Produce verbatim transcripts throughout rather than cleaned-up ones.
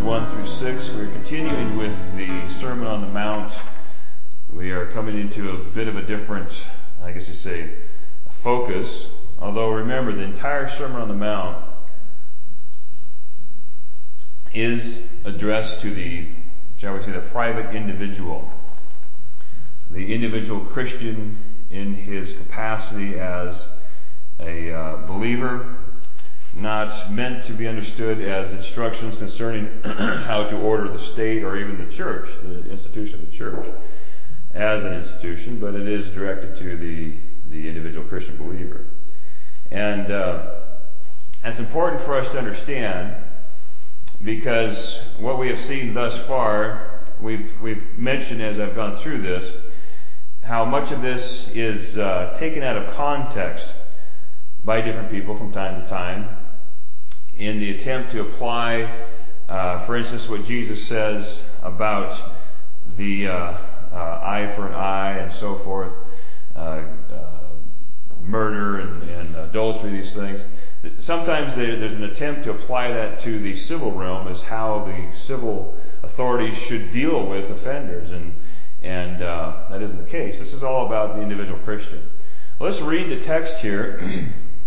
one through six. We're continuing with the Sermon on the Mount. We are coming into a bit of a different, I guess you say, focus. Although remember, the entire Sermon on the Mount is addressed to the, shall we say, the private individual. The individual Christian in his capacity as a uh, believer, not meant to be understood as instructions concerning how to order the state or even the church, the institution of the church, as an institution, but it is directed to the, the individual Christian believer. And uh, that's important for us to understand, because what we have seen thus far, we've we've mentioned as I've gone through this, how much of this is uh, taken out of context by different people from time to time in the attempt to apply, uh, for instance, what Jesus says about the uh, uh, eye for an eye and so forth, uh, uh, murder and, and adultery, these things. Sometimes there, there's an attempt to apply that to the civil realm as how the civil authorities should deal with offenders, and and uh, that isn't the case. This is all about the individual Christian. Well, let's read the text here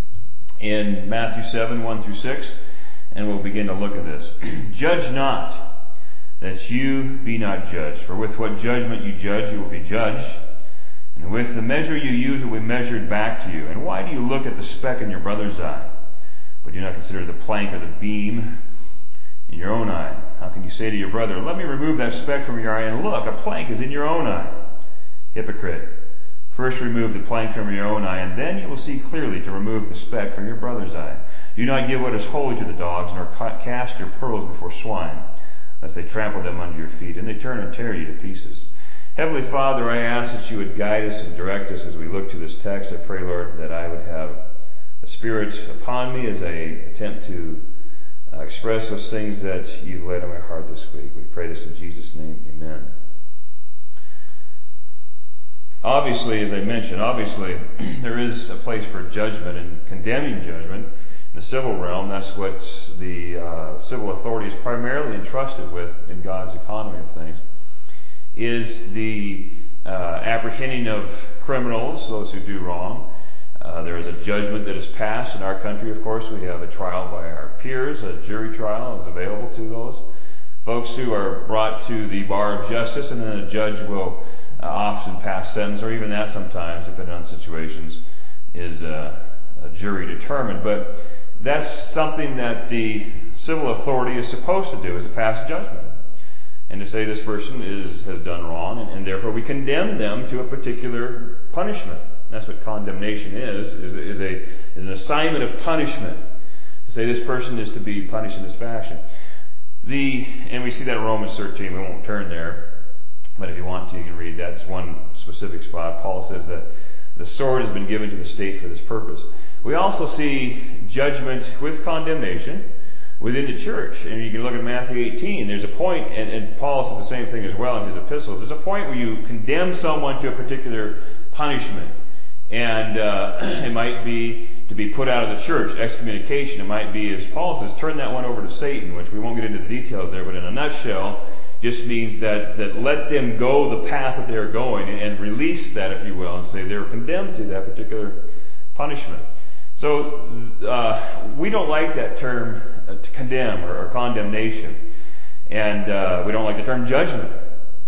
in Matthew seven, one through six, and we'll begin to look at this. Judge not, that you be not judged. For with what judgment you judge, you will be judged. And with the measure you use, it will be measured back to you. And why do you look at the speck in your brother's eye, but do not consider the plank or the beam in your own eye? How can you say to your brother, let me remove that speck from your eye, and look, a plank is in your own eye? Hypocrite. First remove the plank from your own eye, and then you will see clearly to remove the speck from your brother's eye. Do not give what is holy to the dogs, nor cast your pearls before swine, lest they trample them under your feet, and they turn and tear you to pieces. Heavenly Father, I ask that you would guide us and direct us as we look to this text. I pray, Lord, that I would have the Spirit upon me as I attempt to uh, express those things that you've laid on my heart this week. We pray this in Jesus' name. Amen. Obviously, as I mentioned, obviously, there is a place for judgment and condemning judgment in the civil realm. That's what the uh, civil authority is primarily entrusted with in God's economy of things, is the uh, apprehending of criminals, those who do wrong. Uh, there is a judgment that is passed in our country, of course. We have a trial by our peers. A jury trial is available to those folks who are brought to the bar of justice, and then a judge will uh, often pass sentence, or even that sometimes, depending on situations, is uh, a jury determined. But that's something that the civil authority is supposed to do, is to pass judgment, and to say this person is has done wrong, and, and therefore we condemn them to a particular punishment. That's what condemnation is, is, is a is an assignment of punishment. To say this person is to be punished in this fashion. The and we see that in Romans thirteen. We won't turn there, but if you want to, you can read that. It's one specific spot. Paul says that the sword has been given to the state for this purpose. We also see judgment with condemnation within the church. And you can look at Matthew eighteen. There's a point, and, and Paul says the same thing as well in his epistles. There's a point where you condemn someone to a particular punishment. And uh, it might be to be put out of the church, excommunication. It might be, as Paul says, turn that one over to Satan, which we won't get into the details there, but in a nutshell, just means that, that let them go the path that they're going, and release that, if you will, and say they're condemned to that particular punishment. So uh, we don't like that term uh, to condemn or, or condemnation, and uh, we don't like the term judgment.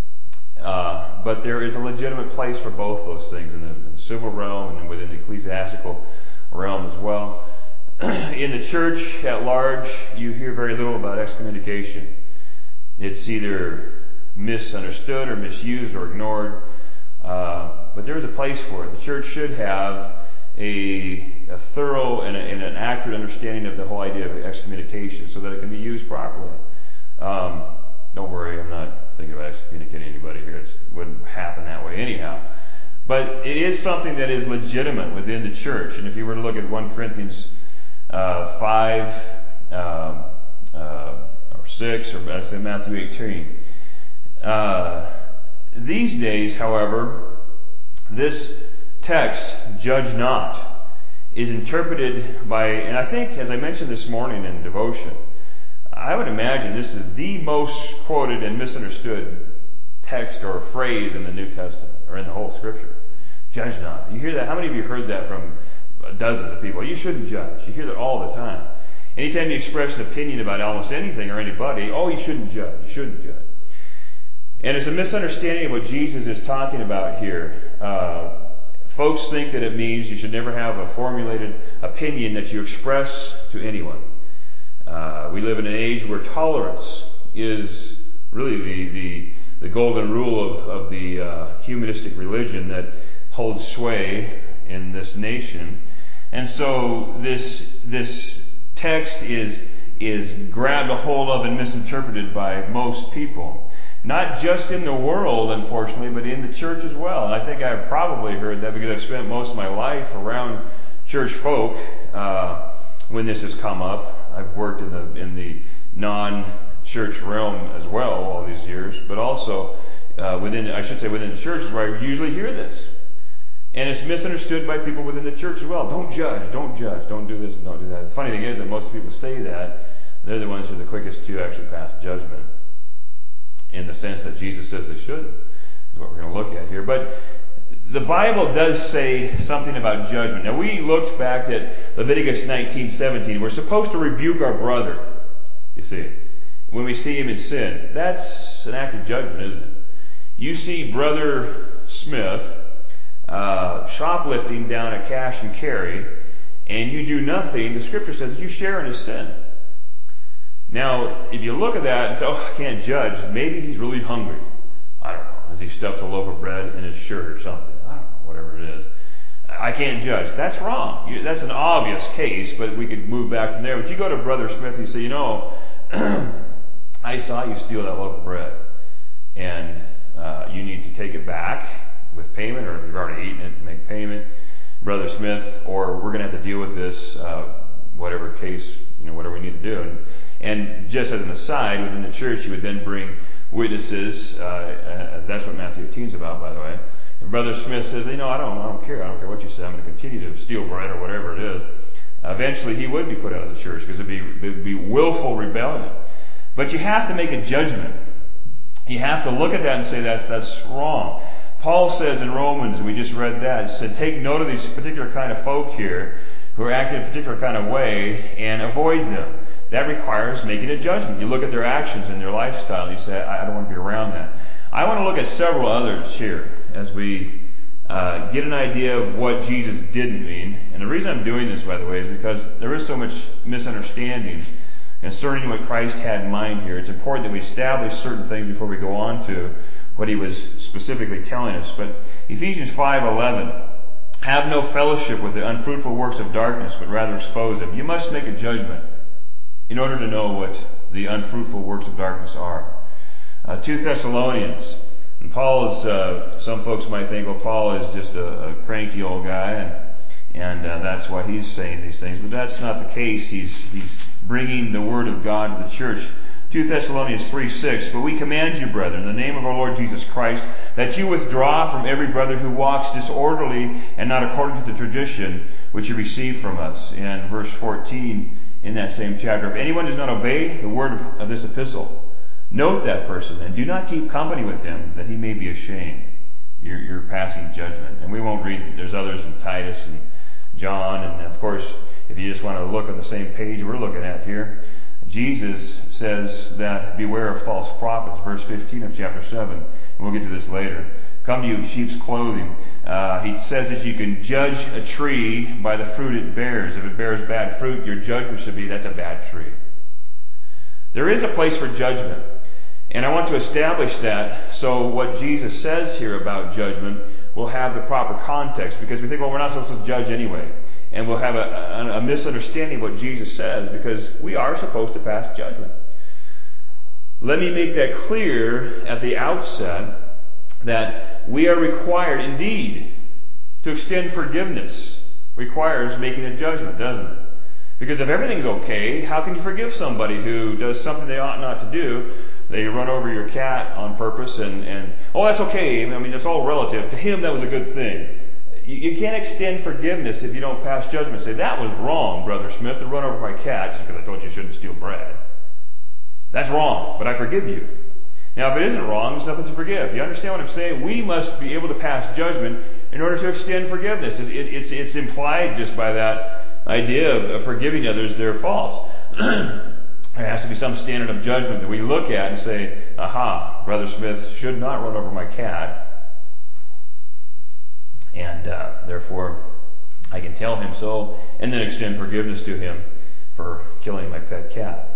Uh, but there is a legitimate place for both those things in the, in the civil realm and within the ecclesiastical realm as well. In the church at large, you hear very little about excommunication. It's either misunderstood or misused or ignored. Uh, but there is a place for it. The church should have a, a thorough and, a, and an accurate understanding of the whole idea of excommunication so that it can be used properly. Um, don't worry, I'm not thinking about excommunicating anybody here. It wouldn't happen that way anyhow. But it is something that is legitimate within the church. And if you were to look at First Corinthians uh, five um, uh, or six, or I say Matthew eighteen, uh, these days, however, this text, judge not, is interpreted by, and I think, as I mentioned this morning in devotion, I would imagine this is the most quoted and misunderstood text or phrase in the New Testament, or in the whole Scripture. Judge not. You hear that? How many of you heard that from dozens of people? You shouldn't judge. You hear that all the time. Anytime you express an opinion about almost anything or anybody, oh, you shouldn't judge. You shouldn't judge. And it's a misunderstanding of what Jesus is talking about here. Uh, folks think that it means you should never have a formulated opinion that you express to anyone. Uh, we live in an age where tolerance is really the the, the golden rule of, of the uh, humanistic religion that holds sway in this nation. And so this this text is is grabbed a hold of and misinterpreted by most people. Not just in the world, unfortunately, but in the church as well. And I think I've probably heard that because I've spent most of my life around church folk uh, when this has come up. I've worked in the in the non-church realm as well all these years, but also uh, within, I should say, within the churches where I usually hear this. And it's misunderstood by people within the church as well. Don't judge, don't judge, don't do this, and don't do that. The funny thing is that most people say that, they're the ones who are the quickest to actually pass judgment, in the sense that Jesus says they shouldn't, is what we're going to look at here. But the Bible does say something about judgment. Now, we looked back at Leviticus nineteen seventeen. We're supposed to rebuke our brother, you see, when we see him in sin. That's an act of judgment, isn't it? You see Brother Smith uh, shoplifting down a cash and carry, and you do nothing. The Scripture says you share in his sin. Now, if you look at that and say, oh, I can't judge, maybe he's really hungry. I don't know, as he stuffs a loaf of bread in his shirt or something. I don't know, whatever it is. I can't judge. That's wrong. You, that's an obvious case, but we could move back from there. But you go to Brother Smith and you say, you know, I saw you steal that loaf of bread, and uh, you need to take it back with payment, or if you've already eaten it, make payment, Brother Smith, or we're going to have to deal with this, uh, whatever case, you know, whatever we need to do. And, and just as an aside, within the church, you would then bring witnesses. Uh, uh, that's what Matthew eighteen is about, by the way. And Brother Smith says, you know, I don't, I don't care. I don't care what you say. I'm going to continue to steal bread or whatever it is. Uh, eventually, he would be put out of the church because it'd be, it'd be willful rebellion. But you have to make a judgment. You have to look at that and say that's that's wrong. Paul says in Romans, we just read that, it said, take note of these particular kind of folk here who are acting in a particular kind of way and avoid them. That requires making a judgment. You look at their actions and their lifestyle and you say, I don't want to be around that. I want to look at several others here as we uh, get an idea of what Jesus didn't mean. And the reason I'm doing this, by the way, is because there is so much misunderstanding concerning what Christ had in mind here. It's important that we establish certain things before we go on to what he was specifically telling us. But Ephesians five eleven, have no fellowship with the unfruitful works of darkness, but rather expose them. You must make a judgment in order to know what the unfruitful works of darkness are. Uh, two Thessalonians. And Paul is, uh, some folks might think, well, Paul is just a, a cranky old guy, and and uh, that's why he's saying these things. But that's not the case. He's he's bringing the word of God to the church. two Thessalonians three six, but we command you, brethren, in the name of our Lord Jesus Christ, that you withdraw from every brother who walks disorderly and not according to the tradition which you received from us. And verse fourteen in that same chapter, if anyone does not obey the word of, of this epistle, note that person and do not keep company with him, that he may be ashamed. You're, you're passing judgment. And we won't read, there's others in Titus and John, and of course, if you just want to look on the same page we're looking at here, Jesus says that beware of false prophets, verse fifteen of chapter seven, and we'll get to this later. Come to you in sheep's clothing. Uh, he says that you can judge a tree by the fruit it bears. If it bears bad fruit, your judgment should be that's a bad tree. There is a place for judgment, and I want to establish that so what Jesus says here about judgment will have the proper context, because we think, well, we're not supposed to judge anyway. And we'll have a, a, a misunderstanding of what Jesus says, because we are supposed to pass judgment. Let me make that clear at the outset, that we are required indeed to extend forgiveness. Requires making a judgment, doesn't it? Because if everything's okay, how can you forgive somebody who does something they ought not to do? They run over your cat on purpose and, and oh, that's okay. I mean, it's all relative. To him, that was a good thing. You, you can't extend forgiveness if you don't pass judgment. Say, that was wrong, Brother Smith, to run over my cat just because I told you you shouldn't steal bread. That's wrong, but I forgive you. Now, if it isn't wrong, there's nothing to forgive. You understand what I'm saying? We must be able to pass judgment in order to extend forgiveness. It's, it, it's, it's implied just by that idea of, of forgiving others their faults. There has to be some standard of judgment that we look at and say, aha, Brother Smith should not run over my cat. And uh, therefore, I can tell him so and then extend forgiveness to him for killing my pet cat.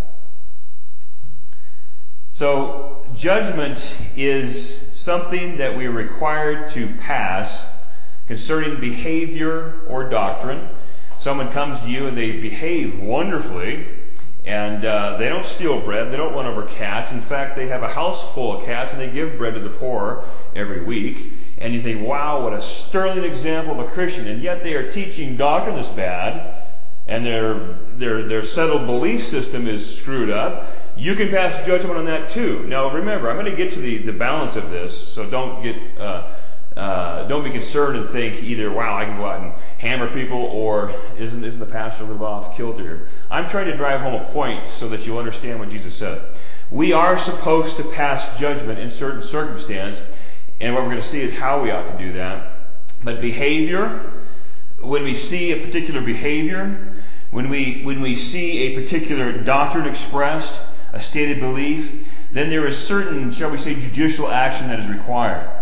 So, judgment is something that we are required to pass concerning behavior or doctrine. Someone comes to you and they behave wonderfully, and uh, they don't steal bread, they don't run over cats. In fact, they have a house full of cats and they give bread to the poor every week. And you think, wow, what a sterling example of a Christian. And yet they are teaching doctrine that's bad, and their their their settled belief system is screwed up. You can pass judgment on that too. Now remember, I'm going to get to the, the balance of this, so don't get uh, uh, don't be concerned and think either, wow, I can go out and hammer people, or isn't isn't the pastor a little off kilter here? I'm trying to drive home a point so that you understand what Jesus said. We are supposed to pass judgment in certain circumstance, and what we're going to see is how we ought to do that. But behavior, when we see a particular behavior, when we when we see a particular doctrine expressed, a stated belief, then there is certain, shall we say, judicial action that is required.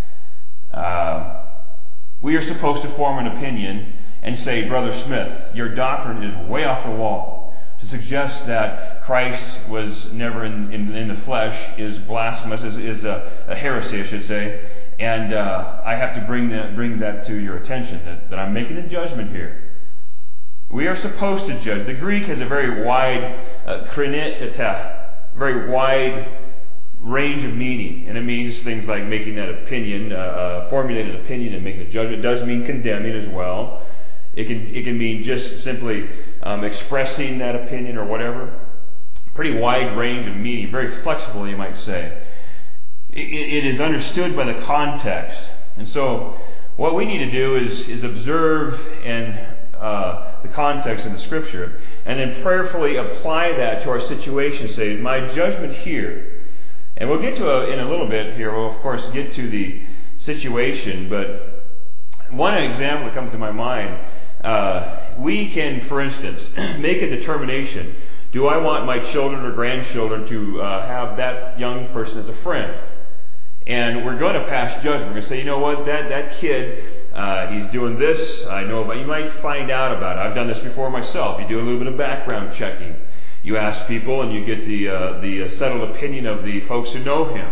Uh, we are supposed to form an opinion and say, Brother Smith, your doctrine is way off the wall. To suggest that Christ was never in, in, in the flesh is blasphemous, is, is a, a heresy, I should say. And uh, I have to bring that, bring that to your attention, that, that I'm making a judgment here. We are supposed to judge. The Greek has a very wide, uh, kreneta, very wide range of meaning, and it means things like making that opinion, uh, uh, formulating an opinion and making a judgment. It does mean condemning as well. It can it can mean just simply um, expressing that opinion or whatever. Pretty wide range of meaning, very flexible, you might say. It, it is understood by the context, and so what we need to do is is observe and uh, the context in the Scripture, and then prayerfully apply that to our situation. Say, my judgment here. And we'll get to a, in a little bit here, we'll of course get to the situation, but one example that comes to my mind, uh, we can, for instance, make a determination. Do I want my children or grandchildren to uh, have that young person as a friend? And we're going to pass judgment. We're going to say, you know what, that, that kid, uh, he's doing this, I know about, you might find out about it. I've done this before myself. You do a little bit of background checking. You ask people and you get the uh, the settled opinion of the folks who know him.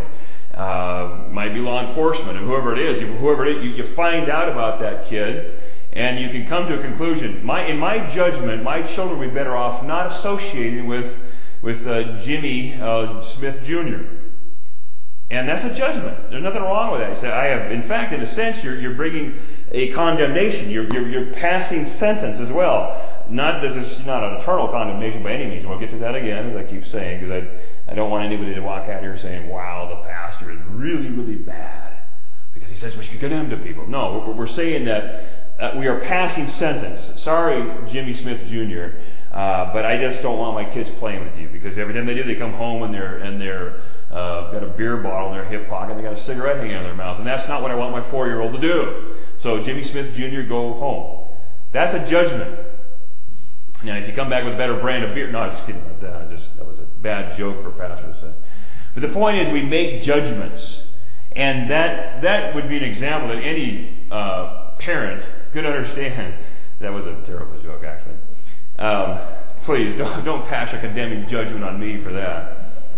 Uh, might be law enforcement and whoever it is. Whoever it is, you, you find out about that kid, and you can come to a conclusion. My in my judgment, my children would be better off not associating with with uh, Jimmy uh, Smith Junior And that's a judgment. There's nothing wrong with that. You say, I have, in fact, in a sense, you're you're bringing a condemnation. You're you're, you're passing sentence as well. Not this is not an eternal condemnation by any means. We'll get to that again, as I keep saying, because I I don't want anybody to walk out here saying, "Wow, the pastor is really really bad," because he says we should condemn to people. No, we're, we're saying that uh, we are passing sentence. Sorry, Jimmy Smith Junior, uh, but I just don't want my kids playing with you, because every time they do, they come home and they're and they're uh, got a beer bottle in their hip pocket, and they got a cigarette hanging out of their mouth, and that's not what I want my four-year-old to do. So Jimmy Smith Junior, go home. That's a judgment. Now, if you come back with a better brand of beer, no, I was just kidding about that. I just that was a bad joke for a pastor to say. But the point is, we make judgments, and that that would be an example that any uh, parent could understand. That was a terrible joke, actually. Um, please don't don't pass a condemning judgment on me for that.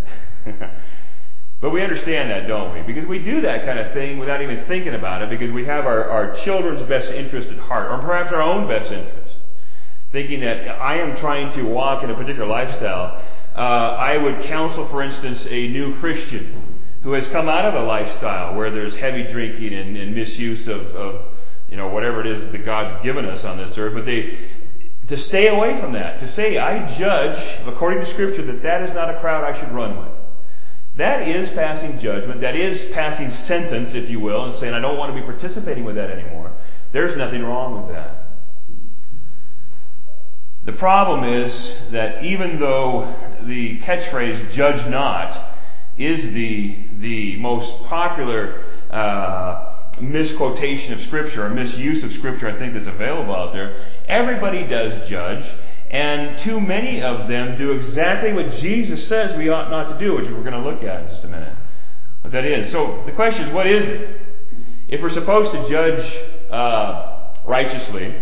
But we understand that, don't we? Because we do that kind of thing without even thinking about it, because we have our, our children's best interest at heart, or perhaps our own best interest. Thinking that I am trying to walk in a particular lifestyle. Uh, I would counsel, for instance, a new Christian who has come out of a lifestyle where there's heavy drinking and, and misuse of, of, you know, whatever it is that God's given us on this earth. But they, to stay away from that, to say, I judge, according to Scripture, that that is not a crowd I should run with. That is passing judgment. That is passing sentence, if you will, and saying, I don't want to be participating with that anymore. There's nothing wrong with that. The problem is that even though the catchphrase "judge not" is the the most popular uh, misquotation of Scripture or misuse of Scripture I think that's available out there. Everybody does judge, and too many of them do exactly what Jesus says we ought not to do, which we're going to look at in just a minute. What that is. So the question is, what is it? If we're supposed to judge uh, righteously,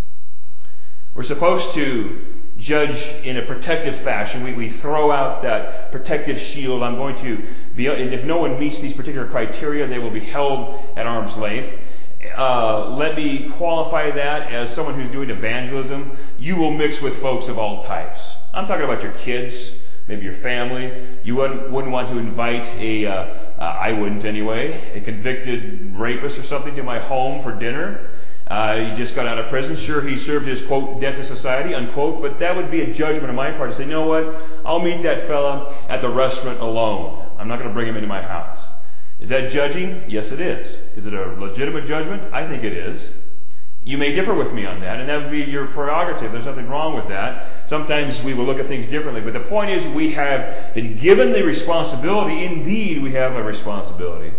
we're supposed to judge in a protective fashion. We, we throw out that protective shield. I'm going to be, and if no one meets these particular criteria, they will be held at arm's length. Uh, let me qualify that as someone who's doing evangelism. You will mix with folks of all types. I'm talking about your kids, maybe your family. You wouldn't, wouldn't want to invite a, uh, uh, I wouldn't anyway, a convicted rapist or something to my home for dinner. Uh, he just got out of prison. Sure, he served his, quote, debt to society, unquote, but that would be a judgment on my part to say, you know what, I'll meet that fella at the restaurant alone. I'm not going to bring him into my house. Is that judging? Yes, it is. Is it a legitimate judgment? I think it is. You may differ with me on that, and that would be your prerogative. There's nothing wrong with that. Sometimes we will look at things differently, but the point is we have been given the responsibility, indeed we have a responsibility,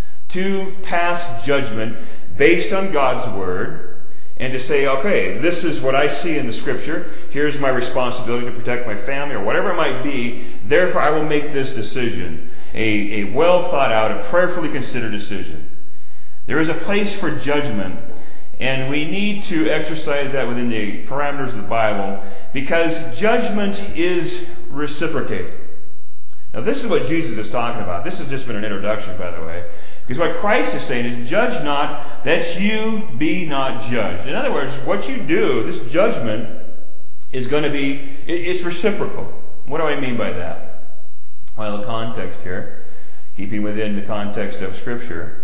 to pass judgment based on God's Word, and to say, okay, this is what I see in the Scripture. Here's my responsibility to protect my family, or whatever it might be. Therefore, I will make this decision, a, a well thought out, a prayerfully considered decision. There is a place for judgment, and we need to exercise that within the parameters of the Bible, because judgment is reciprocated. Now, this is what Jesus is talking about. This has just been an introduction, by the way. Because what Christ is saying is, judge not, that you be not judged. In other words, what you do, this judgment is going to be, it's reciprocal. What do I mean by that? Well, the context here, keeping within the context of Scripture,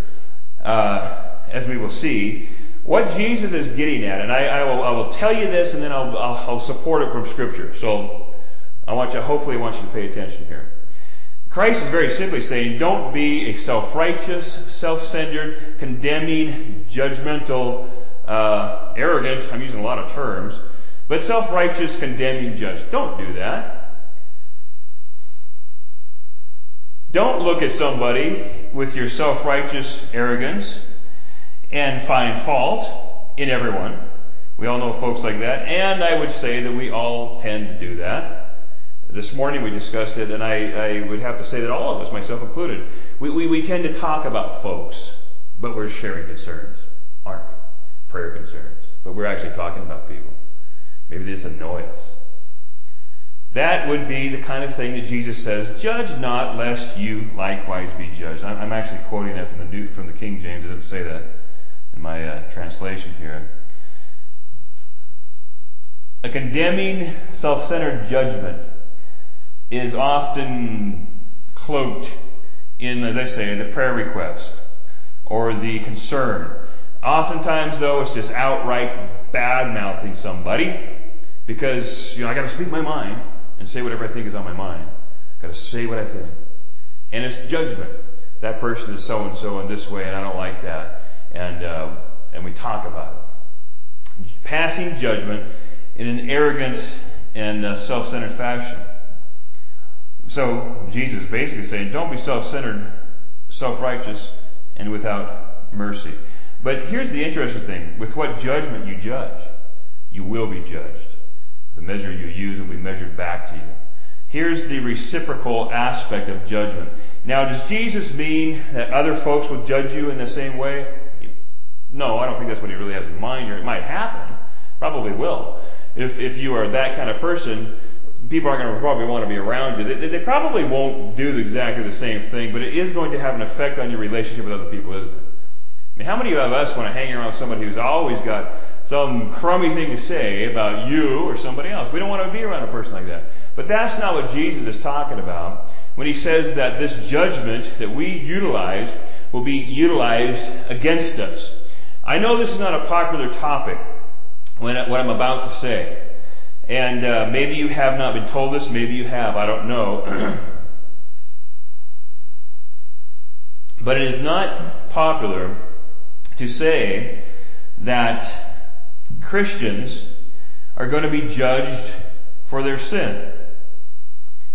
uh, as we will see, what Jesus is getting at, and I, I will, I will tell you this, and then I'll, I'll, I'll support it from Scripture. So, I want you, hopefully I want you to pay attention here. Christ is very simply saying, don't be a self-righteous, self-centered, condemning, judgmental, uh, arrogant, I'm using a lot of terms, but self-righteous, condemning judge. Don't do that. Don't look at somebody with your self-righteous arrogance and find fault in everyone. We all know folks like that, and I would say that we all tend to do that. This morning we discussed it, and I, I would have to say that all of us, myself included, we, we, we tend to talk about folks, but we're sharing concerns, aren't we? Prayer concerns. But we're actually talking about people. Maybe they just annoy us. That would be the kind of thing that Jesus says, judge not lest you likewise be judged. I'm, I'm actually quoting that from the New, from the King James. It doesn't say that in my uh, translation here. A condemning, self-centered judgment is often cloaked in, as I say, the prayer request or the concern. Oftentimes, though, it's just outright bad-mouthing somebody because, you know, I got to speak my mind and say whatever I think is on my mind. Got to say what I think, and it's judgment. That person is so and so in this way, and I don't like that, and uh, and we talk about it. Passing judgment in an arrogant and uh, self-centered fashion. So Jesus is basically saying, don't be self-centered, self-righteous, and without mercy. But here's the interesting thing. With what judgment you judge, you will be judged. The measure you use will be measured back to you. Here's the reciprocal aspect of judgment. Now, does Jesus mean that other folks will judge you in the same way? No, I don't think that's what he really has in mind here. It might happen. Probably will. If, if you are that kind of person, people aren't going to probably want to be around you. They, they probably won't do exactly the same thing, but it is going to have an effect on your relationship with other people, isn't it? I mean, how many of us want to hang around somebody who's always got some crummy thing to say about you or somebody else? We don't want to be around a person like that. But that's not what Jesus is talking about when he says that this judgment that we utilize will be utilized against us. I know this is not a popular topic, when what I'm about to say. And uh, maybe you have not been told this, maybe you have, I don't know. But it is not popular to say that Christians are going to be judged for their sin.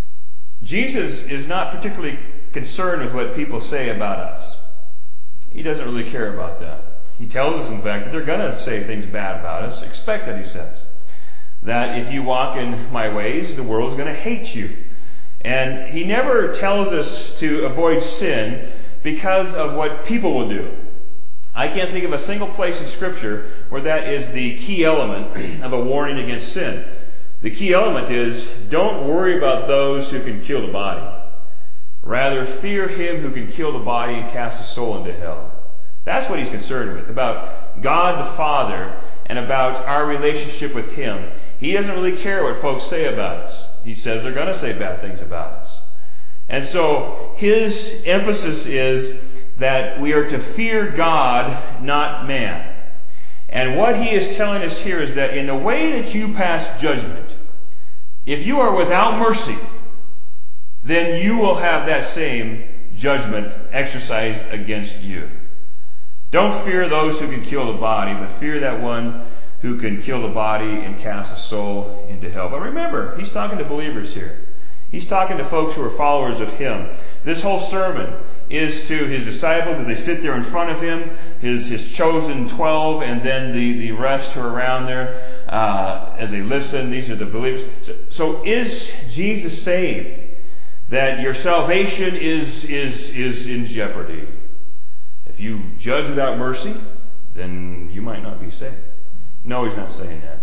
Jesus is not particularly concerned with what people say about us. He doesn't really care about that. He tells us, in fact, that they're going to say things bad about us. Expect that, he says. That if you walk in my ways, the world is going to hate you. And he never tells us to avoid sin because of what people will do. I can't think of a single place in Scripture where that is the key element of a warning against sin. The key element is, don't worry about those who can kill the body. Rather, fear him who can kill the body and cast the soul into hell. That's what he's concerned with, about God the Father and about our relationship with him. He doesn't really care what folks say about us. He says they're going to say bad things about us. And so his emphasis is that we are to fear God, not man. And what he is telling us here is that in the way that you pass judgment, if you are without mercy, then you will have that same judgment exercised against you. Don't fear those who can kill the body, but fear that one who can kill the body and cast the soul into hell. But remember, he's talking to believers here. He's talking to folks who are followers of him. This whole sermon is to his disciples as they sit there in front of him, his, his chosen twelve, and then the, the rest who are around there uh, as they listen. These are the believers. So, so is Jesus saying that your salvation is, is, is in jeopardy? If you judge without mercy, then you might not be saved. No, he's not saying that.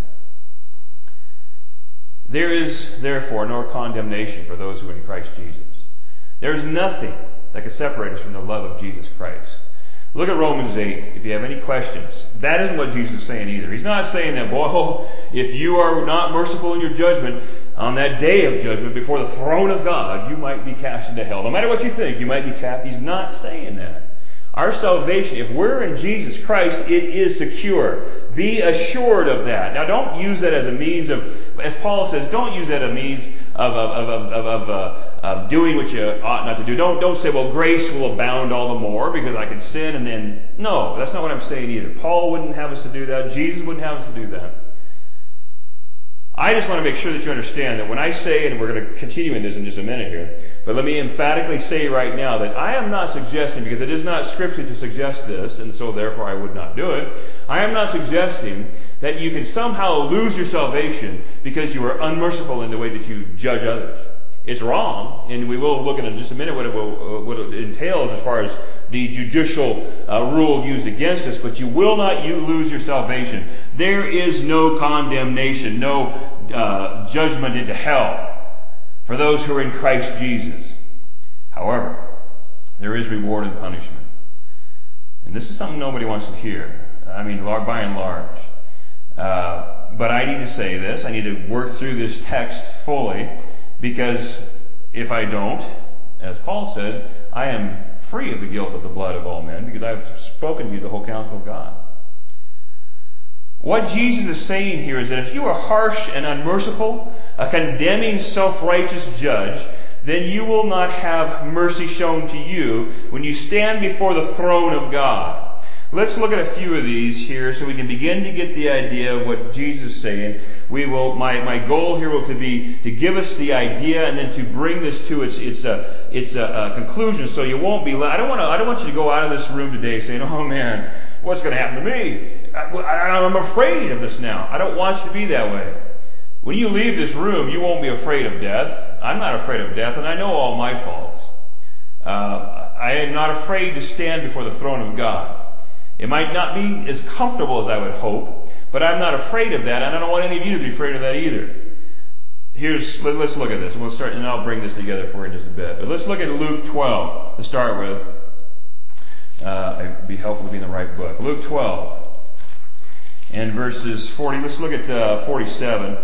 There is, therefore, no condemnation for those who are in Christ Jesus. There is nothing that can separate us from the love of Jesus Christ. Look at Romans eight if you have any questions. That isn't what Jesus is saying either. He's not saying that, boy, if you are not merciful in your judgment, on that day of judgment before the throne of God, you might be cast into hell. No matter what you think, you might be cast. He's not saying that. Our salvation, if we're in Jesus Christ, it is secure. Be assured of that. Now don't use that as a means of, as Paul says, don't use that as a means of, of, of, of, of, uh, of doing what you ought not to do. Don't, don't say, well, grace will abound all the more because I can sin and then, no, that's not what I'm saying either. Paul wouldn't have us to do that. Jesus wouldn't have us to do that. I just want to make sure that you understand that when I say, and we're going to continue in this in just a minute here, but let me emphatically say right now that I am not suggesting, because it is not scripture to suggest this, and so therefore I would not do it, I am not suggesting that you can somehow lose your salvation because you are unmerciful in the way that you judge others. It's wrong, and we will look at in just a minute what it, will, what it entails as far as the judicial uh, rule used against us, but you will not you lose your salvation. There is no condemnation, no uh, judgment into hell for those who are in Christ Jesus. However, there is reward and punishment. And this is something nobody wants to hear. I mean, by and large. Uh, but I need to say this. I need to work through this text fully, because if I don't, as Paul said, I am free of the guilt of the blood of all men, because I've spoken to you the whole counsel of God. What Jesus is saying here is that if you are harsh and unmerciful, a condemning, self-righteous judge, then you will not have mercy shown to you when you stand before the throne of God. Let's look at a few of these here so we can begin to get the idea of what Jesus is saying. We will, my, my goal here will to be to give us the idea and then to bring this to its, its, a, its a, a conclusion, so you won't be, I don't want to, I don't want you to go out of this room today saying, oh man, what's going to happen to me? I, I, I'm afraid of this now. I don't want you to be that way. When you leave this room, you won't be afraid of death. I'm not afraid of death, and I know all my faults. Uh, I am not afraid to stand before the throne of God. It might not be as comfortable as I would hope, but I'm not afraid of that, and I don't want any of you to be afraid of that either. Here's, let, let's look at this, and we'll start, and I'll bring this together for you in just a bit. But let's look at Luke twelve to start with. Uh, it'd be helpful to be in the right book. Luke twelve and verses forty. Let's look at uh, forty-seven.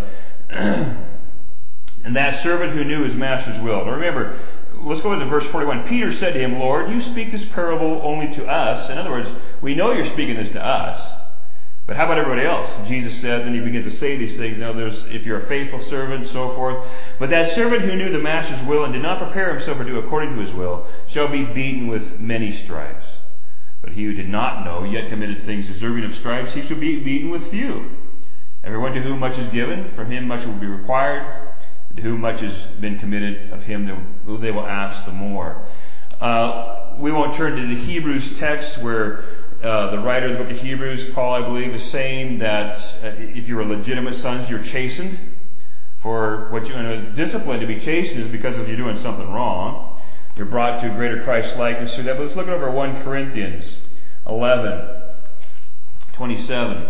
And that servant who knew his master's will. Now remember, let's go into verse forty-one. Peter said to him, Lord, you speak this parable only to us. In other words, we know you're speaking this to us, but how about everybody else? Jesus said, then he begins to say these things. Now there's, if you're a faithful servant and so forth. But that servant who knew the master's will and did not prepare himself or do according to his will shall be beaten with many stripes. But he who did not know, yet committed things deserving of stripes, he shall be beaten with few. Everyone to whom much is given, from him much will be required. To whom much has been committed, of him they will ask the more. Uh, we won't turn to the Hebrews text where uh, the writer of the book of Hebrews, Paul, I believe, is saying that uh, if you are legitimate sons, you're chastened. For what you are disciplined to be chastened is because if you're doing something wrong. You're brought to greater Christ likeness through that. But let's look over First Corinthians eleven twenty-seven.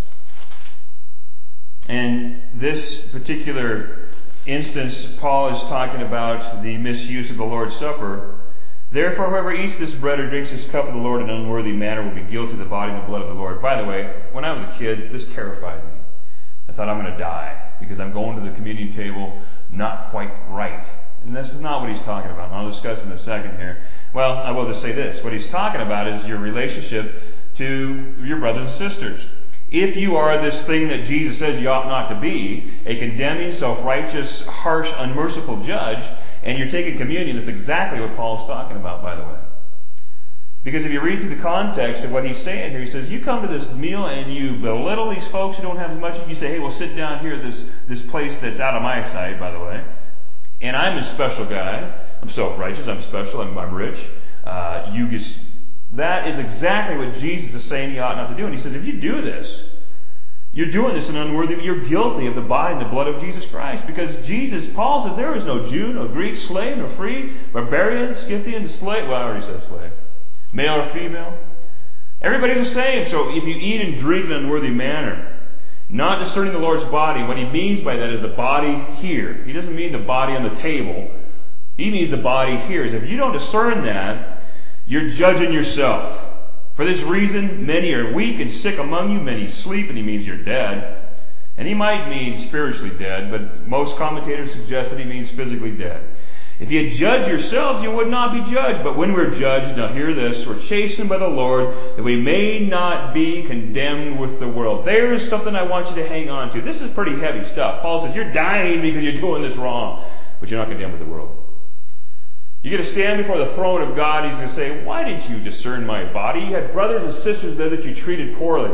And this particular instance, Paul is talking about the misuse of the Lord's Supper. Therefore, whoever eats this bread or drinks this cup of the Lord in an unworthy manner will be guilty of the body and the blood of the Lord. By the way, when I was a kid, this terrified me. I thought, I'm going to die because I'm going to the communion table not quite right. And this is not what he's talking about. And I'll discuss in a second here. Well, I will just say this. What he's talking about is your relationship to your brothers and sisters. If you are this thing that Jesus says you ought not to be, a condemning, self-righteous, harsh, unmerciful judge, and you're taking communion, that's exactly what Paul's talking about, by the way. Because if you read through the context of what he's saying here, he says, you come to this meal and you belittle these folks who don't have as much. You say, hey, well, sit down here at this, this place that's out of my sight, by the way. And I'm a special guy. I'm self-righteous. I'm special. I'm, I'm rich. Uh, you just, that is exactly what Jesus is saying you ought not to do. And he says, if you do this, you're doing this in unworthy, you're guilty of the body and the blood of Jesus Christ. Because Jesus, Paul says, there is no Jew, no Greek, slave, no free, barbarian, Scythian, slave. Well, I already said slave. Male or female. Everybody's the same. So if you eat and drink in an unworthy manner, not discerning the Lord's body, what he means by that is the body here. He doesn't mean the body on the table. He means the body here. So if you don't discern that, you're judging yourself. For this reason, many are weak and sick among you, many sleep, and he means you're dead. And he might mean spiritually dead, but most commentators suggest that he means physically dead. If you judge yourselves, you would not be judged. But when we're judged, now hear this, we're chastened by the Lord, that we may not be condemned with the world. There's something I want you to hang on to. This is pretty heavy stuff. Paul says, you're dying because you're doing this wrong, but you're not condemned with the world. You're going to stand before the throne of God. He's going to say, why didn't you discern my body? You had brothers and sisters there that you treated poorly.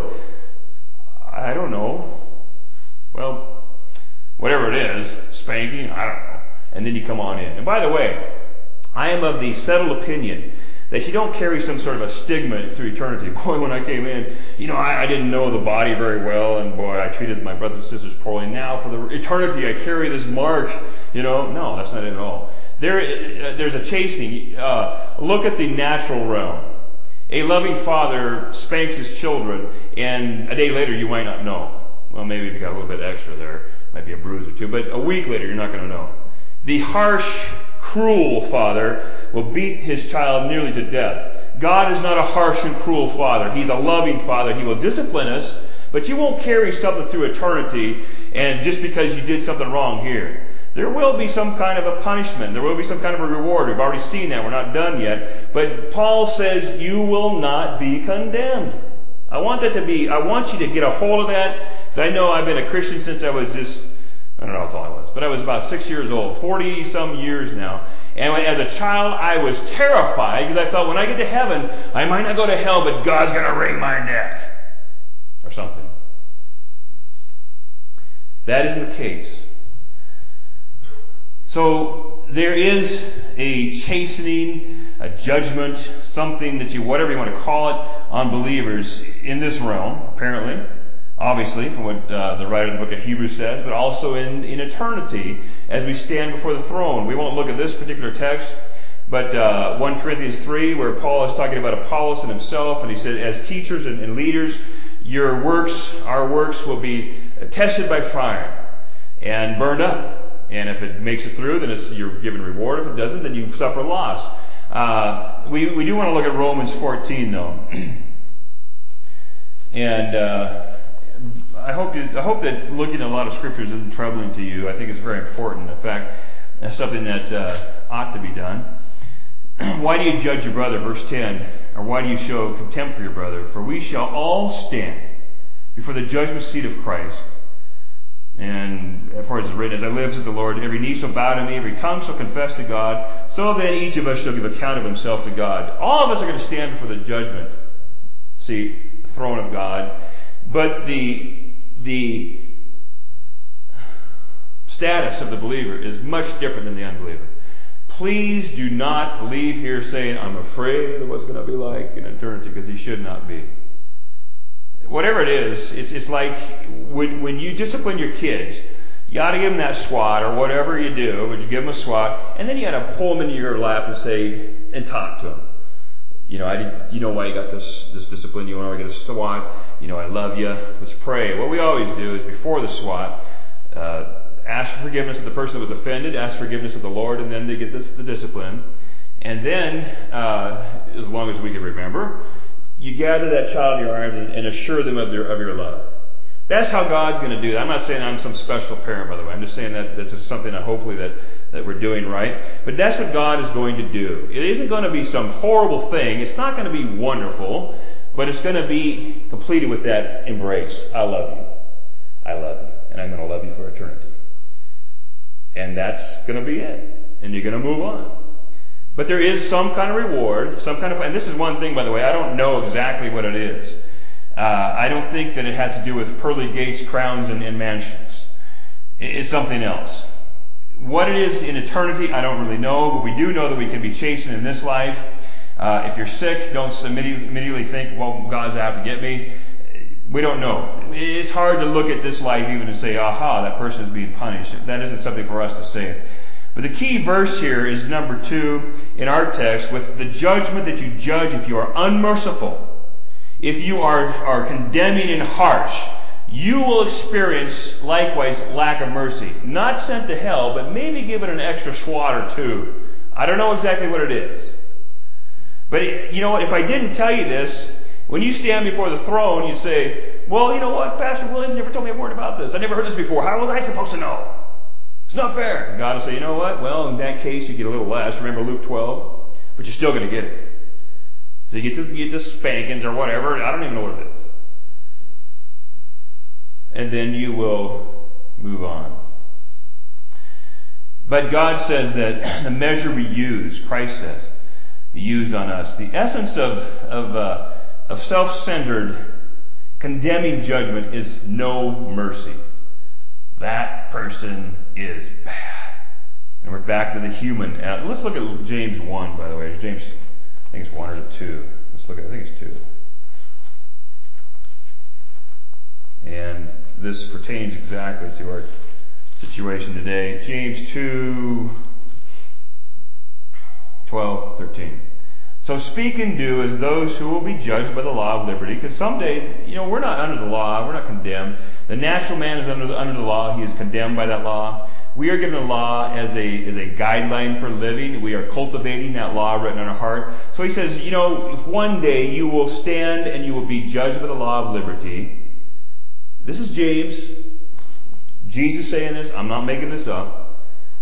I don't know. Well, whatever it is, spanking, I don't know. And then you come on in. And by the way, I am of the settled opinion that you don't carry some sort of a stigma through eternity. Boy, when I came in, you know, I, I didn't know the body very well, and boy, I treated my brothers and sisters poorly. Now, for the eternity, I carry this mark. You know, no, that's not it at all. There, uh, there's a chastening. Uh, look at the natural realm. A loving father spanks his children, and a day later, you might not know. Well, maybe if you got a little bit extra there, might be a bruise or two, but a week later, you're not going to know. The harsh, cruel father will beat his child nearly to death. God is not a harsh and cruel father. He's a loving father. He will discipline us, but you won't carry something through eternity and just because you did something wrong here. There will be some kind of a punishment. There will be some kind of a reward. We've already seen that. We're not done yet. But Paul says you will not be condemned. I want that to be, I want you to get a hold of that, because I know I've been a Christian since I was just, I don't know how tall I was, but I was about six years old, forty some years now. And when, as a child, I was terrified because I thought when I get to heaven, I might not go to hell, but God's going to wring my neck. Or something. That isn't the case. So there is a chastening, a judgment, something that you, whatever you want to call it, on believers in this realm, apparently. Obviously, from what uh, the writer of the book of Hebrews says, but also in, in eternity as we stand before the throne. We won't look at this particular text, but uh, First Corinthians three, where Paul is talking about Apollos and himself, and he said, as teachers and, and leaders, your works, our works, will be tested by fire and burned up. And if it makes it through, then it's, you're given reward. If it doesn't, then you suffer loss. Uh, we, we do want to look at Romans fourteen, though. and... Uh, I hope you, I hope that looking at a lot of scriptures isn't troubling to you. I think it's very important. In fact, that's something that uh, ought to be done. Why do you judge your brother? Verse ten. Or why do you show contempt for your brother? For we shall all stand before the judgment seat of Christ. And as far as it's written, as I live, says the Lord, every knee shall bow to me, every tongue shall confess to God. So then each of us shall give account of himself to God. All of us are going to stand before the judgment seat, the throne of God. But the the status of the believer is much different than the unbeliever. Please do not leave here saying, I'm afraid of what's going to be like in eternity, because you should not be. Whatever it is, it's, it's like when, when you discipline your kids, you ought to give them that swat or whatever you do, but you give them a swat, and then you ought to pull them into your lap and say, and talk to them. You know, I did, you know why you got this, this discipline, you know why you got this swat, you know, I love you, let's pray. What we always do is before the swat, uh, ask for forgiveness of the person that was offended, ask forgiveness of the Lord, and then they get this, the discipline. And then, uh, as long as we can remember, you gather that child in your arms and, and assure them of their, of your love. That's how God's going to do that. I'm not saying I'm some special parent, by the way. I'm just saying that that's just something that hopefully that, that we're doing right. But that's what God is going to do. It isn't going to be some horrible thing. It's not going to be wonderful, but it's going to be completed with that embrace. I love you. I love you. And I'm going to love you for eternity. And that's going to be it. And you're going to move on. But there is some kind of reward, some kind of, and this is one thing, by the way, I don't know exactly what it is. Uh, I don't think that it has to do with pearly gates, crowns, and, and mansions. It's something else. What it is in eternity, I don't really know, but we do know that we can be chastened in this life. Uh, if you're sick, don't immediately, immediately think, well, God's out to get me. We don't know. It's hard to look at this life even to say, aha, that person is being punished. That isn't something for us to say. But the key verse here is number two in our text, with the judgment that you judge if you are unmerciful, if you are, are condemning and harsh, you will experience likewise lack of mercy. Not sent to hell, but maybe given an extra swat or two. I don't know exactly what it is. But you know what? If I didn't tell you this, when you stand before the throne, you say, well, you know what? Pastor Williams never told me a word about this. I never heard this before. How was I supposed to know? It's not fair. And God will say, you know what? Well, in that case, you get a little less. Remember Luke twelve? But you're still going to get it. So you get to you get the spankings or whatever. I don't even know what it is. And then you will move on. But God says that the measure we use, Christ says, be used on us. The essence of of, uh, of self-centered, condemning judgment is no mercy. That person is bad. And we're back to the human. Uh, let's look at James one, by the way. James, I think it's one or two. Let's look at, I think it's two. And this pertains exactly to our situation today. James two, twelve, thirteen. So speak and do as those who will be judged by the law of liberty, because someday, you know, we're not under the law, we're not condemned. The natural man is under the, under the law, he is condemned by that law. We are given the law as a, as a guideline for living. We are cultivating that law written on our heart. So he says, you know, if one day you will stand and you will be judged by the law of liberty. This is James. Jesus saying this, I'm not making this up.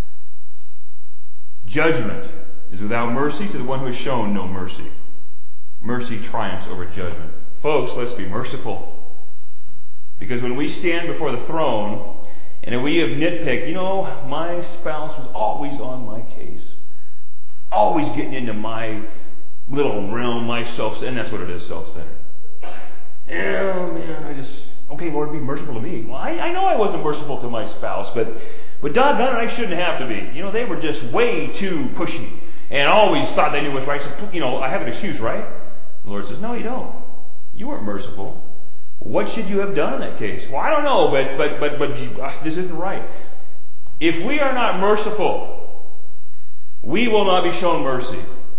Judgment is without mercy to the one who has shown no mercy. Mercy triumphs over judgment. Folks, let's be merciful. Because when we stand before the throne, and we have nitpicked, you know, my spouse was always on my case. Always getting into my little realm, my self, and that's what it is, self-centered. Oh man, I just, okay, Lord, be merciful to me. Well, I, I know I wasn't merciful to my spouse, but, but doggone it, I shouldn't have to be. You know, they were just way too pushy. And always thought they knew what's right. So, you know, I have an excuse, right? The Lord says, no, you don't. You weren't merciful. What should you have done in that case? Well, I don't know, but, but, but, but gosh, this isn't right. If we are not merciful, we will not be shown mercy.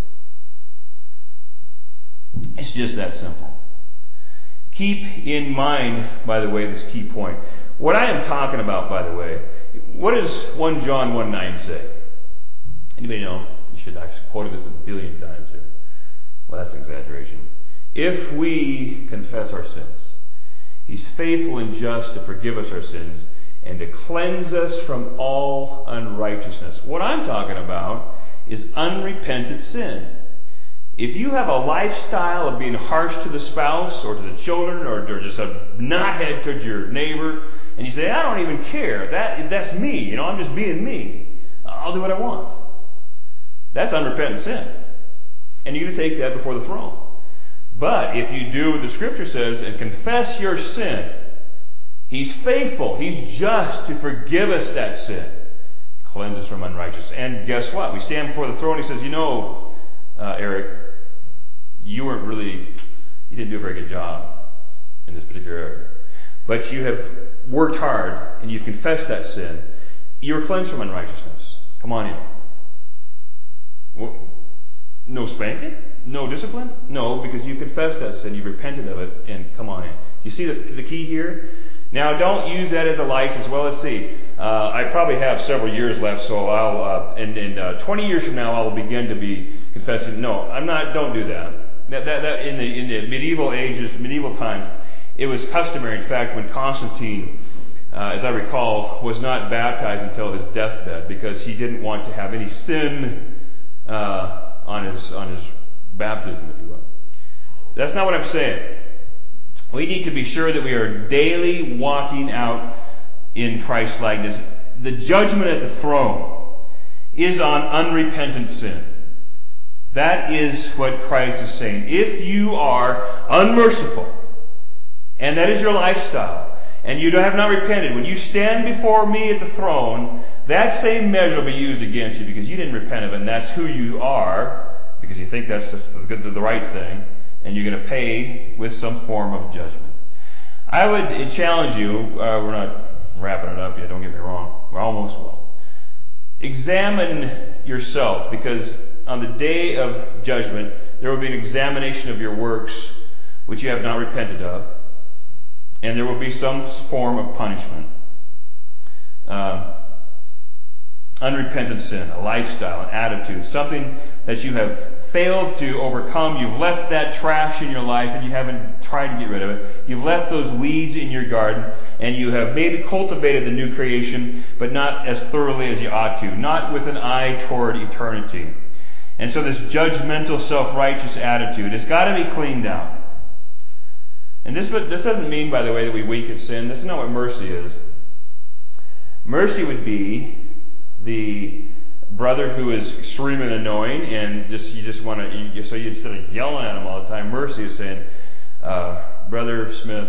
It's just that simple. Keep in mind, by the way, this key point. What I am talking about, by the way, what does First John one nine say? Anybody know? You should, I've quoted this a billion times here. Well, that's an exaggeration. If we confess our sins, He's faithful and just to forgive us our sins and to cleanse us from all unrighteousness. What I'm talking about is unrepentant sin. If you have a lifestyle of being harsh to the spouse or to the children or, or just a knothead towards your neighbor, and you say, I don't even care. That, that's me. You know, I'm just being me. I'll do what I want. That's unrepentant sin. And you need to take that before the throne. But if you do what the scripture says and confess your sin, He's faithful. He's just to forgive us that sin, cleanse us from unrighteousness. And guess what? We stand before the throne. He says, you know, uh, Eric, you weren't really, you didn't do a very good job in this particular area. But you have worked hard and you've confessed that sin. You're cleansed from unrighteousness. Come on in. Well, no spanking? No discipline? No, because you've confessed that sin. You've repented of it and come on in. Do you see the, the key here? Now, don't use that as a license. Well, let's see. Uh, I probably have several years left, so I'll, uh, and, and uh, twenty years from now, I will begin to be confessing. No, I'm not. Don't do that. That, that, that in the in the medieval ages, medieval times, it was customary. In fact, when Constantine, uh, as I recall, was not baptized until his deathbed because he didn't want to have any sin uh, on his on his baptism, if you will. That's not what I'm saying. We need to be sure that we are daily walking out in Christ's likeness. The judgment at the throne is on unrepentant sin. That is what Christ is saying. If you are unmerciful, and that is your lifestyle, and you have not repented, when you stand before me at the throne, that same measure will be used against you because you didn't repent of it, and that's who you are, because you think that's the, the, the right thing, and you're going to pay with some form of judgment. I would challenge you, uh, we're not wrapping it up yet, don't get me wrong, we're almost well. Examine yourself, because on the day of judgment, there will be an examination of your works which you have not repented of, and there will be some form of punishment. Um, unrepentant sin, a lifestyle, an attitude, something that you have failed to overcome. You've left that trash in your life and you haven't tried to get rid of it. You've left those weeds in your garden and you have maybe cultivated the new creation, but not as thoroughly as you ought to, not with an eye toward eternity. And so this judgmental, self-righteous attitude has got to be cleaned out. And this, this doesn't mean, by the way, that we wink at sin. This is not what mercy is. Mercy would be the brother who is extreme and annoying, and just you just want to, you, so you, instead of yelling at him all the time, mercy is saying, uh, Brother Smith,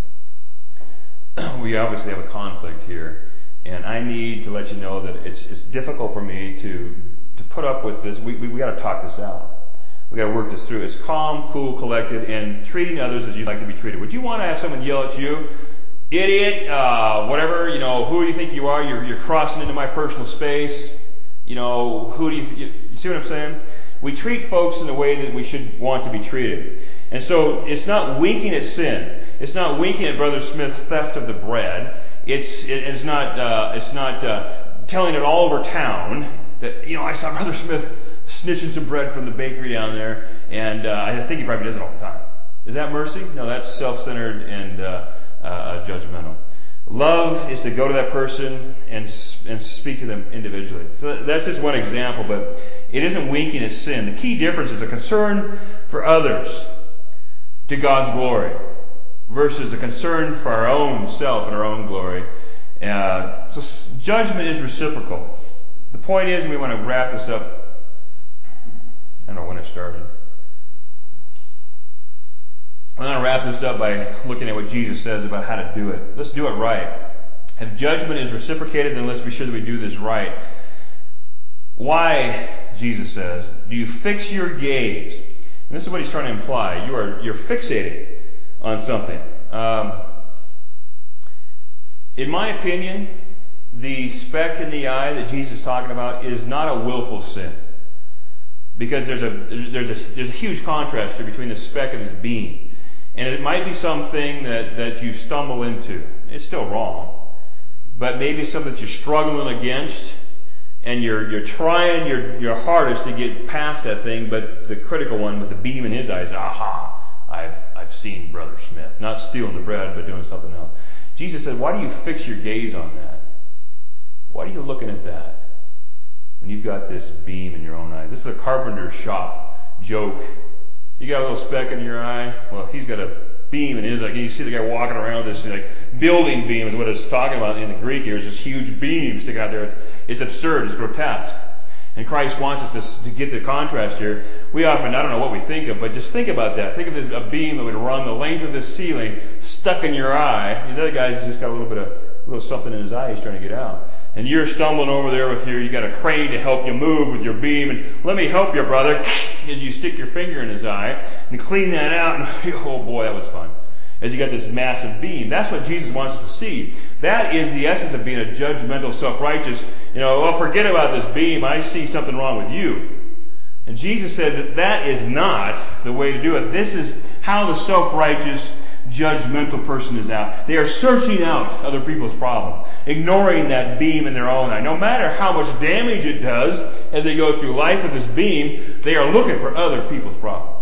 we obviously have a conflict here, and I need to let you know that it's it's difficult for me to to put up with this. We we, we got to talk this out. We got to work this through. It's calm, cool, collected, and treating others as you'd like to be treated. Would you want to have someone yell at you? Idiot, uh, whatever, you know, who do you think you are? You're, you're crossing into my personal space. You know, who do you, you, you see what I'm saying? We treat folks in the way that we should want to be treated. And so it's not winking at sin. It's not winking at Brother Smith's theft of the bread. It's, it, it's not, uh, it's not, uh, telling it all over town that, you know, I saw Brother Smith snitching some bread from the bakery down there, and, uh, I think he probably does it all the time. Is that mercy? No, that's self-centered and, uh, Uh, judgmental. Love is to go to that person and and speak to them individually. So that's just one example, but it isn't winking at sin. The key difference is a concern for others to God's glory versus a concern for our own self and our own glory. Uh, so judgment is reciprocal. The point is, and we want to wrap this up. I don't know when it started. I'm going to wrap this up by looking at what Jesus says about how to do it. Let's do it right. If judgment is reciprocated, then let's be sure that we do this right. Why, Jesus says, do you fix your gaze? And this is what he's trying to imply. You are, you're fixated on something. Um, in my opinion, the speck in the eye that Jesus is talking about is not a willful sin. Because there's a, there's a, there's a huge contrast here between the speck and this beam. And it might be something that, that you stumble into. It's still wrong. But maybe something that you're struggling against, and you're, you're trying your, your hardest to get past that thing, but the critical one with the beam in his eyes, aha, I've, I've seen Brother Smith. Not stealing the bread, but doing something else. Jesus said, why do you fix your gaze on that? Why are you looking at that when you've got this beam in your own eye? This is a carpenter's shop joke. You got a little speck in your eye. Well, he's got a beam in his eye. You see the guy walking around with this like building beam is what it's talking about in the Greek here. Is this huge beam sticking out there. It's absurd. It's grotesque. And Christ wants us to, to get the contrast here. We often, I don't know what we think of, but just think about that. Think of this, a beam that would run the length of this ceiling stuck in your eye. And the other guy's just got a little bit of, a little something in his eye he's trying to get out. And you're stumbling over there with your, you got a crane to help you move with your beam, and let me help you, brother, as you stick your finger in his eye and clean that out, and oh boy, that was fun. As you got this massive beam. That's what Jesus wants us to see. That is the essence of being a judgmental, self-righteous, you know, well, forget about this beam, I see something wrong with you. And Jesus says that that is not the way to do it. This is how the self-righteous, judgmental person is out. They are searching out other people's problems, ignoring that beam in their own eye. No matter how much damage it does as they go through life with this beam, they are looking for other people's problems.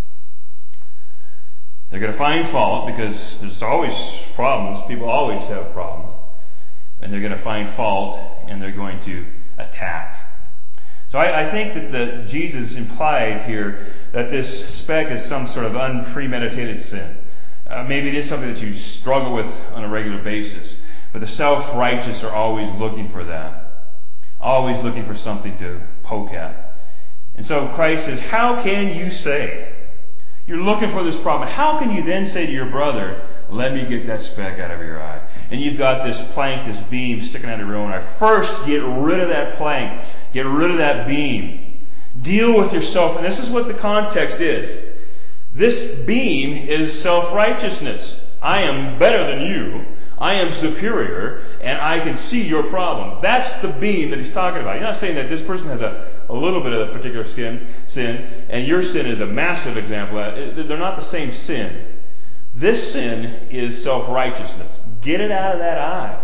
They're going to find fault because there's always problems. People always have problems. And they're going to find fault and they're going to attack. So I, I think that the, Jesus implied here that this speck is some sort of unpremeditated sin. Uh, maybe it is something that you struggle with on a regular basis. But the self-righteous are always looking for that. Always looking for something to poke at. And so Christ says, how can you say, you're looking for this problem, how can you then say to your brother, let me get that speck out of your eye? And you've got this plank, this beam sticking out of your own eye. First, get rid of that plank. Get rid of that beam. Deal with yourself. And this is what the context is. This beam is self-righteousness. I am better than you. I am superior, and I can see your problem. That's the beam that he's talking about. He's not saying that this person has a, a little bit of a particular skin, sin, and your sin is a massive example of that. They're not the same sin. This sin is self-righteousness. Get it out of that eye.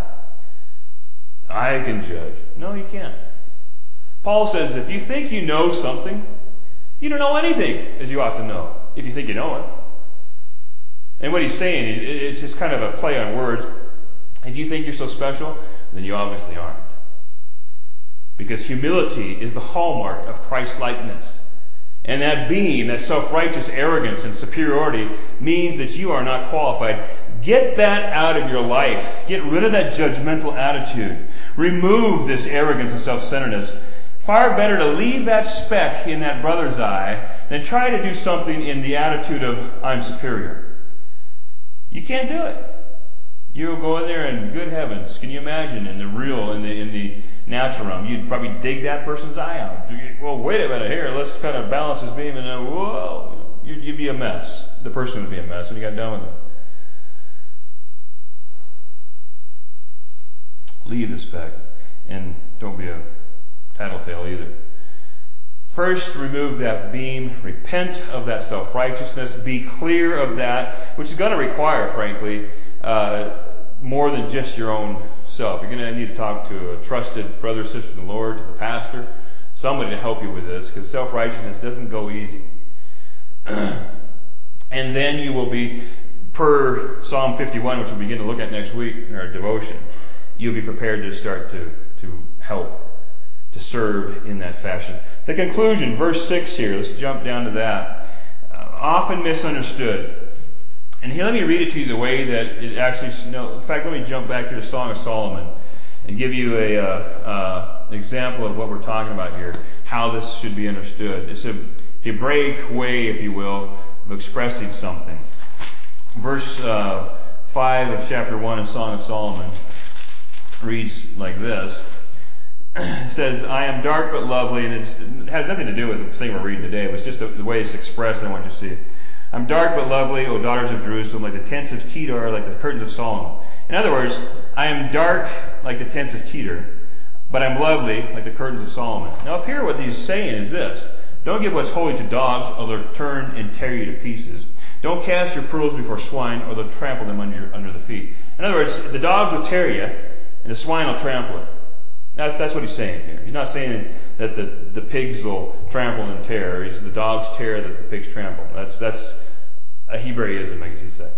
I can judge. No, you can't. Paul says if you think you know something, you don't know anything as you ought to know, if you think you know it. And what he's saying is, it's just kind of a play on words. If you think you're so special, then you obviously aren't. Because humility is the hallmark of Christ-likeness. And that being, that self-righteous arrogance and superiority means that you are not qualified. Get that out of your life. Get rid of that judgmental attitude. Remove this arrogance and self-centeredness. Far better to leave that speck in that brother's eye than try to do something in the attitude of, I'm superior. You can't do it. You'll go in there and good heavens, can you imagine in the real, in the in the natural realm, you'd probably dig that person's eye out. Well, wait a minute here, let's kind of balance this beam and then, whoa, you'd, you'd be a mess. The person would be a mess when you got done with it. Leave the speck and don't be a tattletale either. First, remove that beam, repent of that self-righteousness, be clear of that, which is going to require, frankly, uh, more than just your own self. You're going to need to talk to a trusted brother or sister in the Lord, to the pastor, somebody to help you with this, because self-righteousness doesn't go easy. And then you will be, per Psalm fifty-one, which we'll begin to look at next week in our devotion, you'll be prepared to start to, to help, to serve in that fashion. The conclusion, verse six here, let's jump down to that. Uh, often misunderstood. And here, let me read it to you the way that it actually, no, in fact, let me jump back here to Song of Solomon and give you a, uh, uh, example of what we're talking about here, how this should be understood. It's a Hebraic way, if you will, of expressing something. Verse, uh, five of chapter one of Song of Solomon reads like this. It says, I am dark but lovely, and it's, it has nothing to do with the thing we're reading today. It was just the, the way it's expressed, and I want you to see it. I'm dark but lovely, O daughters of Jerusalem, like the tents of Kedar, like the curtains of Solomon. In other words, I am dark like the tents of Kedar, but I'm lovely like the curtains of Solomon. Now up here what he's saying is this. Don't give what's holy to dogs, or they'll turn and tear you to pieces. Don't cast your pearls before swine, or they'll trample them under, your, under the feet. In other words, the dogs will tear you, and the swine will trample it. That's, that's what he's saying here. He's not saying that the, the pigs will trample and tear. He's the dogs tear, that the pigs trample. That's, that's a Hebraism, I guess you'd say.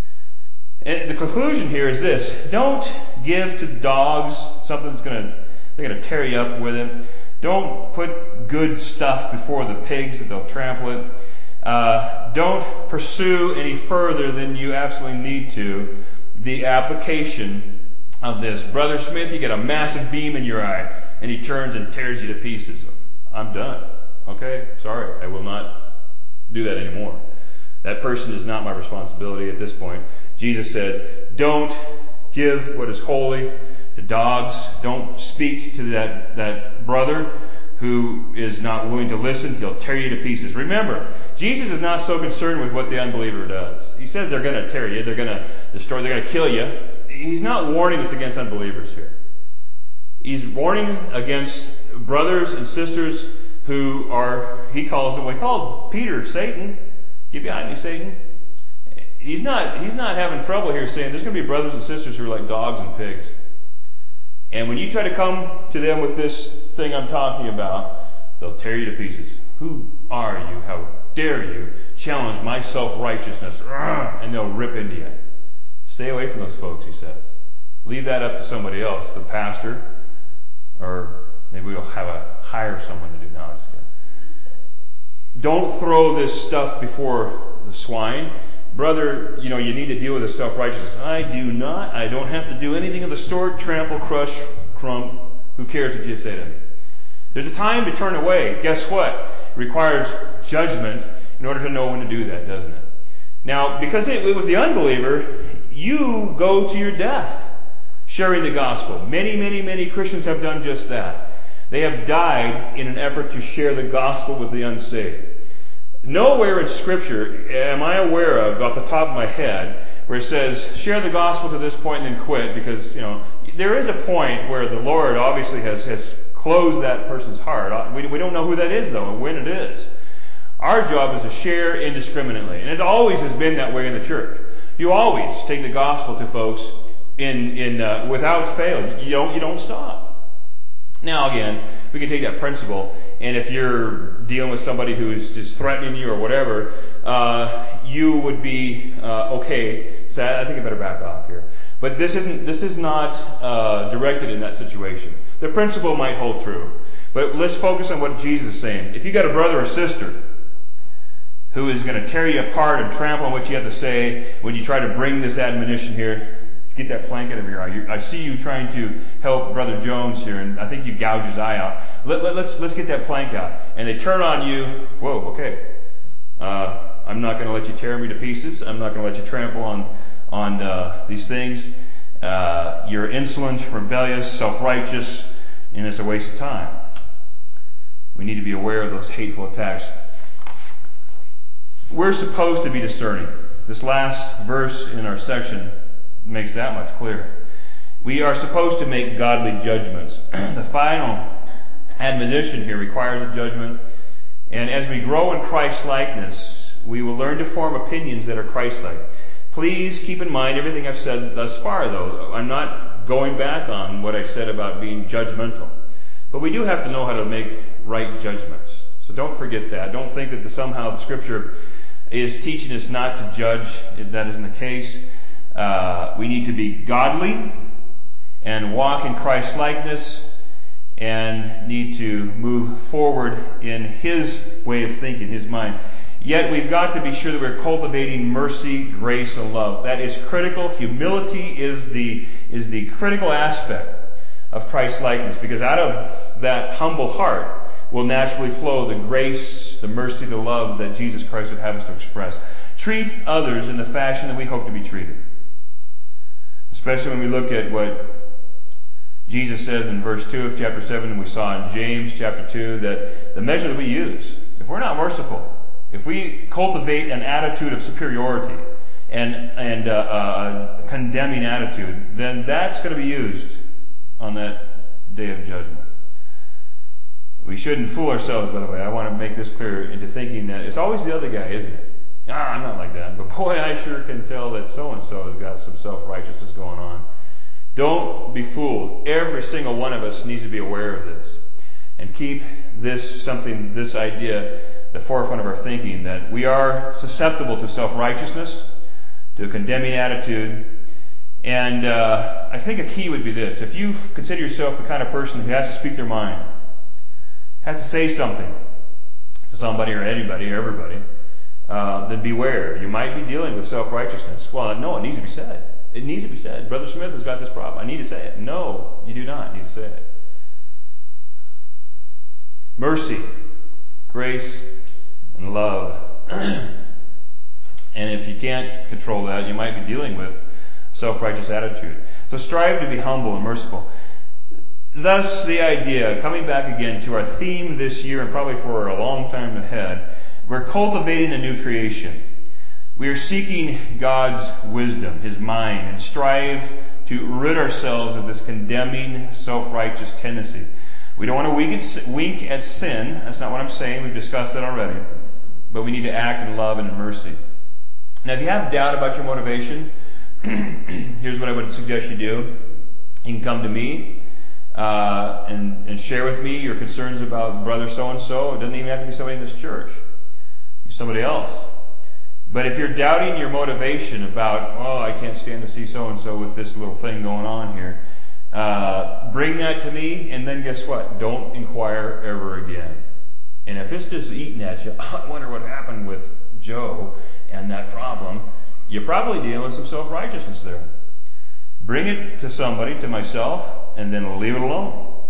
And the conclusion here is this. Don't give to dogs something that's gonna, they're gonna tear you up with it. Don't put good stuff before the pigs that they'll trample it. Uh, don't pursue any further than you absolutely need to the application of this. Brother Smith, you get a massive beam in your eye, and he turns and tears you to pieces. I'm done. Okay? Sorry, I will not do that anymore. That person is not my responsibility at this point. Jesus said, don't give what is holy to dogs. Don't speak to that, that brother who is not willing to listen. He'll tear you to pieces. Remember, Jesus is not so concerned with what the unbeliever does. He says they're going to tear you, they're going to destroy, they're going to kill you. He's not warning us against unbelievers here. He's warning against brothers and sisters who are, he calls them, we call Peter Satan. Get behind me, Satan. He's not, he's not having trouble here saying there's going to be brothers and sisters who are like dogs and pigs. And when you try to come to them with this thing I'm talking about, they'll tear you to pieces. Who are you? How dare you challenge my self-righteousness? And they'll rip into you. Stay away from those folks, he says. Leave that up to somebody else, the pastor, or maybe we'll have a hire someone to do. No, I'm just kidding. Don't throw this stuff before the swine. Brother, you know, you need to deal with the self-righteousness. I do not. I don't have to do anything of the sort. Trample, crush, crumb. Who cares what you say to me? There's a time to turn away. Guess what? It requires judgment in order to know when to do that, doesn't it? Now, because it, with the unbeliever, you go to your death sharing the gospel. Many, many, many Christians have done just that. They have died in an effort to share the gospel with the unsaved. Nowhere in Scripture am I aware of, off the top of my head, where it says, share the gospel to this point and then quit, because, you know, there is a point where the Lord obviously has, has closed that person's heart. We, we don't know who that is, though, and when it is. Our job is to share indiscriminately, and it always has been that way in the church. You always take the gospel to folks in, in, uh, without fail. You don't, you don't stop. Now again, we can take that principle, and if you're dealing with somebody who is just threatening you or whatever, uh, you would be, uh, okay. So I think I better back off here. But this isn't, this is not, uh, directed in that situation. The principle might hold true. But let's focus on what Jesus is saying. If you got a brother or sister who is going to tear you apart and trample on what you have to say when you try to bring this admonition here, get that plank out of your eye. I see you trying to help Brother Jones here, and I think you gouge his eye out. Let, let, let's let's get that plank out. And they turn on you. Whoa, okay. Uh, I'm not going to let you tear me to pieces. I'm not going to let you trample on on uh, these things. Uh, you're insolent, rebellious, self-righteous, and it's a waste of time. We need to be aware of those hateful attacks. We're supposed to be discerning. This last verse in our section makes that much clearer. We are supposed to make godly judgments. The final admonition here requires a judgment. And as we grow in Christ-likeness, we will learn to form opinions that are Christ-like. Please keep in mind everything I've said thus far, though. I'm not going back on what I said about being judgmental. But we do have to know how to make right judgments. So don't forget that. Don't think that the, somehow the Scripture is teaching us not to judge. That isn't the case. Uh, we need to be godly and walk in Christ-likeness and need to move forward in His way of thinking, His mind. Yet we've got to be sure that we're cultivating mercy, grace, and love. That is critical. Humility is the, is the critical aspect of Christ-likeness, because out of that humble heart will naturally flow the grace, the mercy, the love that Jesus Christ would have us to express. Treat others in the fashion that we hope to be treated. Especially when we look at what Jesus says in verse two of chapter seven, and we saw in James chapter two, that the measure that we use, if we're not merciful, if we cultivate an attitude of superiority and, and uh, a condemning attitude, then that's going to be used on that day of judgment. We shouldn't fool ourselves, by the way. I want to make this clear, into thinking that it's always the other guy, isn't it? Ah, I'm not like that. But boy, I sure can tell that so-and-so has got some self-righteousness going on. Don't be fooled. Every single one of us needs to be aware of this. And keep this something, this idea, the forefront of our thinking, that we are susceptible to self-righteousness, to a condemning attitude. And uh, I think a key would be this. If you consider yourself the kind of person who has to speak their mind, has to say something to somebody or anybody or everybody, Uh, then beware. You might be dealing with self-righteousness. Well, no, it needs to be said. It needs to be said. Brother Smith has got this problem. I need to say it. No, you do not need to say it. Mercy, grace, and love. And if you can't control that, you might be dealing with self-righteous attitude. So strive to be humble and merciful. Thus, the idea, coming back again to our theme this year and probably for a long time ahead, we're cultivating the new creation. We are seeking God's wisdom, His mind, and strive to rid ourselves of this condemning, self-righteous tendency. We don't want to wink at sin. That's not what I'm saying. We've discussed that already. But we need to act in love and in mercy. Now, if you have doubt about your motivation, here's what I would suggest you do. You can come to me uh, and, and share with me your concerns about brother so-and-so. It doesn't even have to be somebody in this church. It can be somebody else. But if you're doubting your motivation about, oh, I can't stand to see so-and-so with this little thing going on here, uh, bring that to me, and then guess what? Don't inquire ever again. And if it's just eating at you, I wonder what happened with Joe and that problem, you're probably dealing with some self-righteousness there. Bring it to somebody, to myself, and then leave it alone.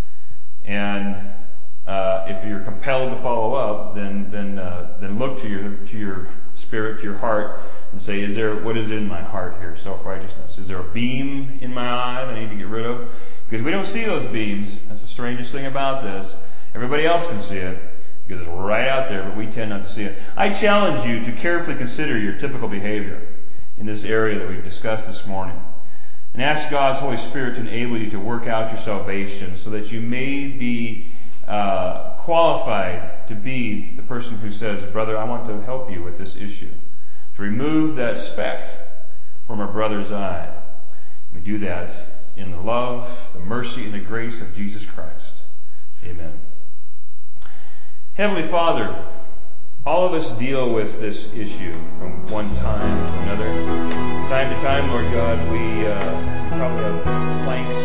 And uh, if you're compelled to follow up, then then uh, then look to your to your spirit, to your heart, and say, is there what is in my heart here? Self-righteousness. Is there a beam in my eye that I need to get rid of? Because we don't see those beams. That's the strangest thing about this. Everybody else can see it because it's right out there, but we tend not to see it. I challenge you to carefully consider your typical behavior in this area that we've discussed this morning, and ask God's Holy Spirit to enable you to work out your salvation so that you may be uh, qualified to be the person who says, brother, I want to help you with this issue. To remove that speck from our brother's eye. We do that in the love, the mercy, and the grace of Jesus Christ. Amen. Heavenly Father, all of us deal with this issue from one time to another. Time to time, Lord God, we, uh, we probably have planks